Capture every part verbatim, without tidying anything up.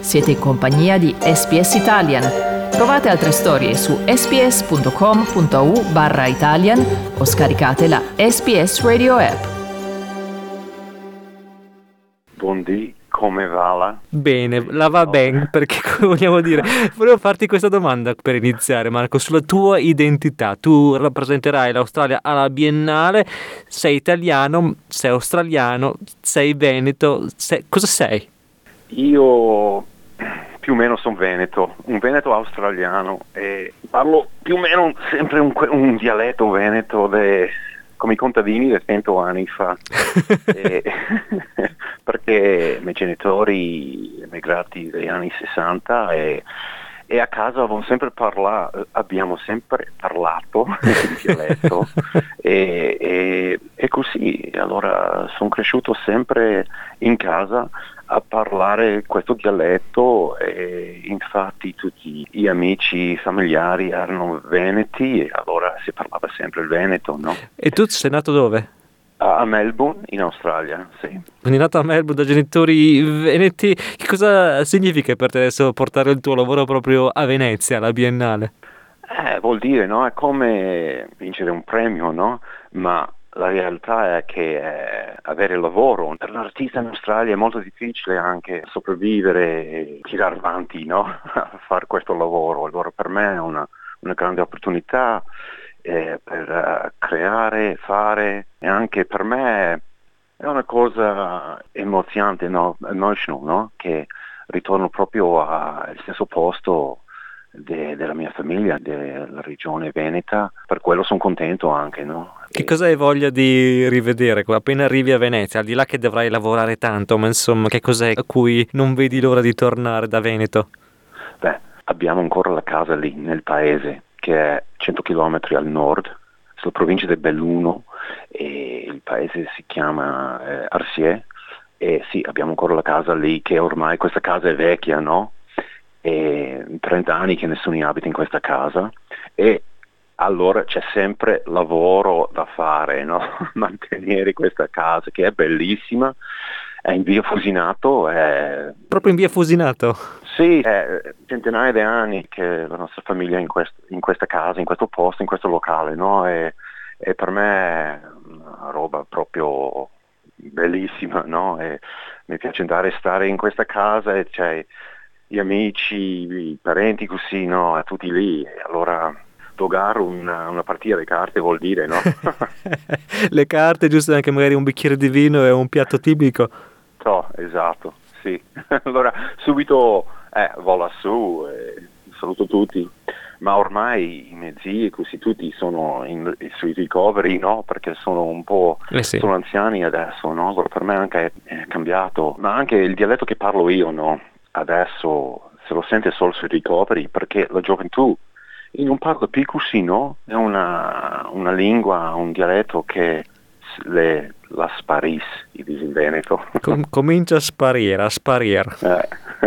Siete in compagnia di S B S Italian. Trovate altre storie su sbs.com.au barra Italian o scaricate la S B S Radio app. Buondì, come va la? Bene, la va bene, perché vogliamo dire, volevo farti questa domanda per iniziare, Marco, sulla tua identità. Tu rappresenterai l'Australia alla Biennale, sei italiano, sei australiano, sei veneto, sei... cosa sei? Io più o meno sono veneto, un veneto australiano e parlo più o meno sempre un, un dialetto veneto de, come i contadini di cento anni fa, e, perché i miei genitori emigrati negli anni sessanta e, e a casa avevo sempre parlato, abbiamo sempre parlato il dialetto e, e, e così, allora sono cresciuto sempre in casa a parlare questo dialetto e infatti tutti gli amici familiari erano veneti e allora si parlava sempre il veneto, no? E tu sei nato dove? A Melbourne, in Australia, sì. Quindi nato a Melbourne da genitori veneti, che cosa significa per te adesso portare il tuo lavoro proprio a Venezia, alla Biennale? Eh, vuol dire, no? È come vincere un premio, no? Ma la realtà è che eh, avere lavoro per l'artista in Australia è molto difficile anche sopravvivere e tirare avanti, no? A fare questo lavoro. Allora per me è una, una grande opportunità eh, per uh, creare, fare e anche per me è una cosa emozionante, no? Emotional, no? Che ritorno proprio al stesso posto De, della mia famiglia, della regione veneta, per quello sono contento anche, no? Che cosa hai voglia di rivedere appena arrivi a Venezia, al di là che dovrai lavorare tanto, ma insomma che cos'è a cui non vedi l'ora di tornare da Veneto? Beh, abbiamo ancora la casa lì nel paese che è cento chilometri al nord, sulla provincia di Belluno, e il paese si chiama eh, Arsier, e sì, abbiamo ancora la casa lì che ormai questa casa è vecchia, no? E trenta anni che nessuno abita in questa casa e allora c'è sempre lavoro da fare, no? Mantenere questa casa che è bellissima, è in via Fusinato, è... proprio in via Fusinato? Sì, è centinaia di anni che la nostra famiglia è in, quest- in questa casa, in questo posto, in questo locale, no? E, e per me è una roba proprio bellissima, no? E mi piace andare a stare in questa casa e c'è gli amici, i parenti così, no, tutti lì, e allora giocare una, una partita di carte vuol dire, no? Le carte, giusto, anche magari un bicchiere di vino e un piatto tipico. So, esatto, sì. Allora subito eh, vola su, e saluto tutti, ma ormai i miei zii così tutti sono in, sui ricoveri, no? Perché sono un po', eh sì. sono anziani adesso, no? Allora per me anche è, è cambiato, ma anche il dialetto che parlo io, no? Adesso se lo sente solo sui ricoveri perché la gioventù in un parco piccolo, è una, una lingua, un dialetto che le, la sparis, in Veneto. Com- comincia a sparire, a sparire. Eh.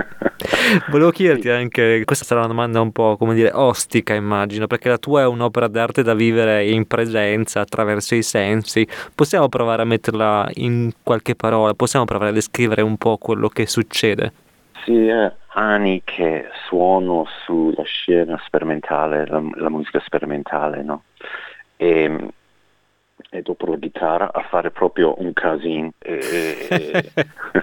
Volevo chiederti anche, questa sarà una domanda un po', come dire, ostica immagino, perché la tua è un'opera d'arte da vivere in presenza, attraverso i sensi. Possiamo provare a metterla in qualche parola? Possiamo provare a descrivere un po' quello che succede? Sì, è anni che suono sulla scena sperimentale, la, la musica sperimentale, no? E, e dopo la chitarra a fare proprio un casino. E, e,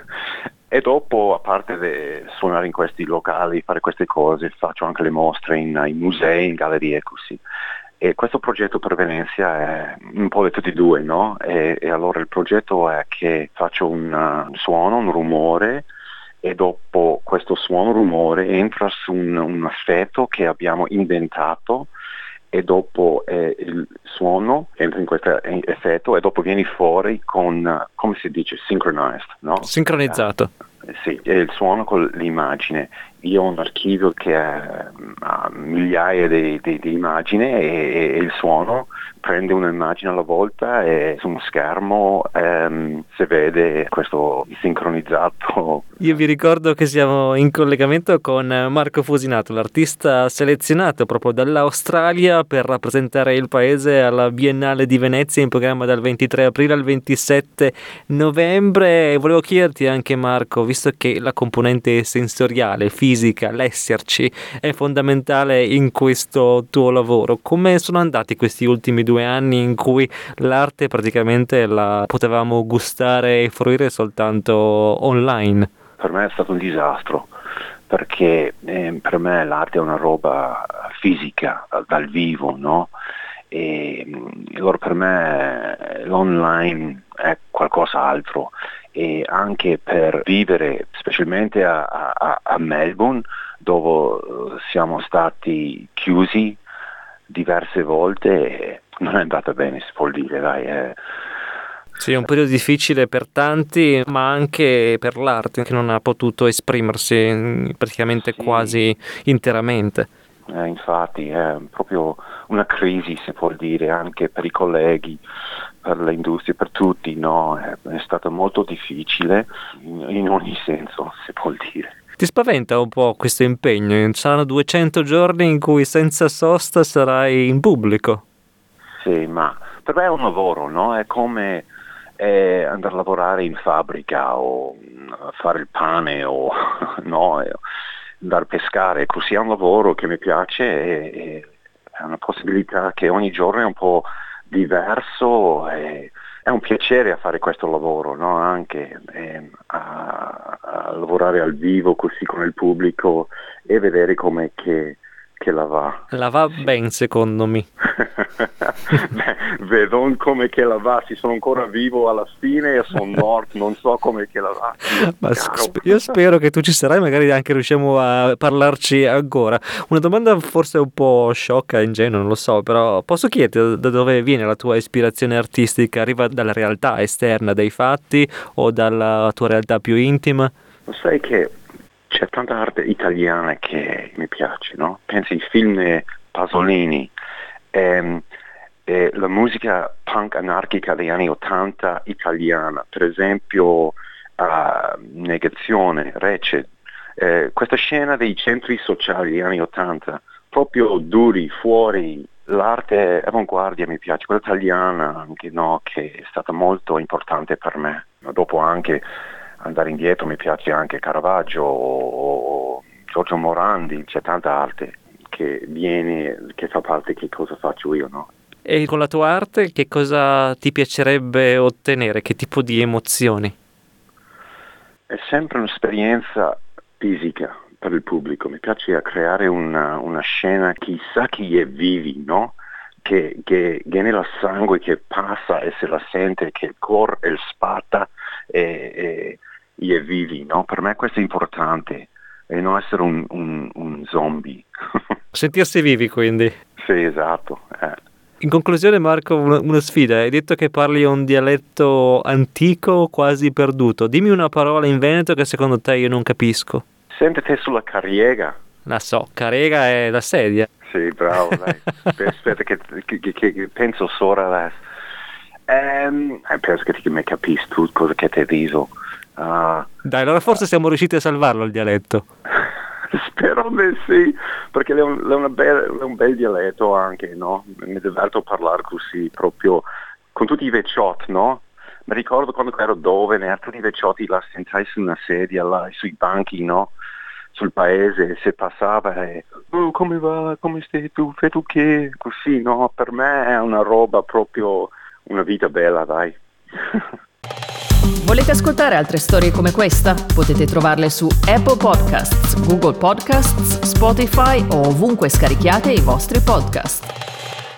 e dopo, a parte di suonare in questi locali, fare queste cose, faccio anche le mostre in, in musei, in gallerie così. E questo progetto per Venezia è un po' di tutti e due, no? E, e allora il progetto è che faccio un, un suono, un rumore, e dopo questo suono rumore entra su un, un effetto che abbiamo inventato e dopo eh, il suono entra in questo effetto e dopo viene fuori con, come si dice, synchronized, no? Sincronizzato. Eh, sì, è il suono con l'immagine io ho un archivio che ha migliaia di, di, di immagini e, e il suono prende un'immagine alla volta e su uno schermo ehm, si vede questo sincronizzato. Io vi ricordo che siamo in collegamento con Marco Fusinato, l'artista selezionato proprio dall'Australia per rappresentare il paese alla Biennale di Venezia in programma dal ventitré aprile al ventisette novembre. Volevo chiederti anche, Marco, visto che la componente sensoriale, fisica, l'esserci è fondamentale in questo tuo lavoro, come sono andati questi ultimi due anni in cui l'arte praticamente la potevamo gustare e fruire soltanto online? Per me è stato un disastro, perché eh, per me l'arte è una roba fisica, dal vivo, no? E allora per me l'online è qualcos'altro, e anche per vivere, specialmente a, a, a Melbourne, dove siamo stati chiusi diverse volte, non è andata bene, si può dire, dai. Eh. Sì, è un periodo difficile per tanti, ma anche per l'arte, che non ha potuto esprimersi praticamente sì. quasi interamente. Eh, infatti è proprio una crisi, si può dire, anche per i colleghi, per le industrie, per tutti, no? È, è stato molto difficile in, in ogni senso, si può dire. Ti spaventa un po' questo impegno? Saranno duecento giorni in cui senza sosta sarai in pubblico. Sì, ma per me è un lavoro, no? È come eh, andare a lavorare in fabbrica o fare il pane o no, andare a pescare. Così è un lavoro che mi piace e, e è una possibilità che ogni giorno è un po' diverso e è un piacere a fare questo lavoro, no? Anche eh, a, a lavorare al vivo così con il pubblico e vedere come che, che la va. La va sì. ben, secondo me. Beh, vedo come che la va, si sono ancora vivo alla fine e sono morto, non so come che la va. Ma sp- io spero che tu ci sarai, magari anche riusciamo a parlarci ancora. Una domanda forse un po' sciocca, ingenua, non lo so, però posso chiederti da dove viene la tua ispirazione artistica? Arriva dalla realtà esterna dei fatti o dalla tua realtà più intima? Lo sai che c'è tanta arte italiana che mi piace, no? Pensi ai film Pasolini, ehm, eh, la musica punk anarchica degli anni ottanta italiana, per esempio uh, Negazione, Recce, eh, questa scena dei centri sociali degli anni ottanta, proprio duri, fuori, l'arte avanguardia mi piace, quella italiana anche, no? Che è stata molto importante per me, ma dopo anche andare indietro mi piace anche Caravaggio o Giorgio Morandi, c'è tanta arte che viene, che fa parte di che cosa faccio io, no? E con la tua arte che cosa ti piacerebbe ottenere? Che tipo di emozioni? È sempre un'esperienza fisica per il pubblico, mi piace creare una, una scena chissà chi è vivi, no? Che, che, che nella sangue che passa e se la sente, che il cuore e il spatta e, e gli è vivi, no? Per me questo è importante e non essere un, un, un zombie. Sentirsi vivi, quindi. Sì, esatto. Eh. In conclusione, Marco, una, una sfida. Hai detto che parli un dialetto antico, quasi perduto. Dimmi una parola in veneto che secondo te io non capisco. Sentite sulla carriega. La so, carriega è la sedia. Sì, bravo, dai. Aspetta che, che, che, che penso solo adesso. Um, penso che ti mi capisci tu cosa che ti dico. Uh, Dai, allora forse siamo riusciti a salvarlo il dialetto. Spero di sì, perché è un, è, una bella, è un bel dialetto anche, no? Mi diverto a parlare così, proprio con tutti i vecchiotti, no? Mi ricordo quando ero giovane, tutti i vecchiotti la sentai su una sedia, là, sui banchi, no? Sul paese, se passava e oh, come va, come stai tu, fai tu che, così, no? Per me è una roba proprio, una vita bella, dai. Volete ascoltare altre storie come questa? Potete trovarle su Apple Podcasts, Google Podcasts, Spotify o ovunque scarichiate i vostri podcast.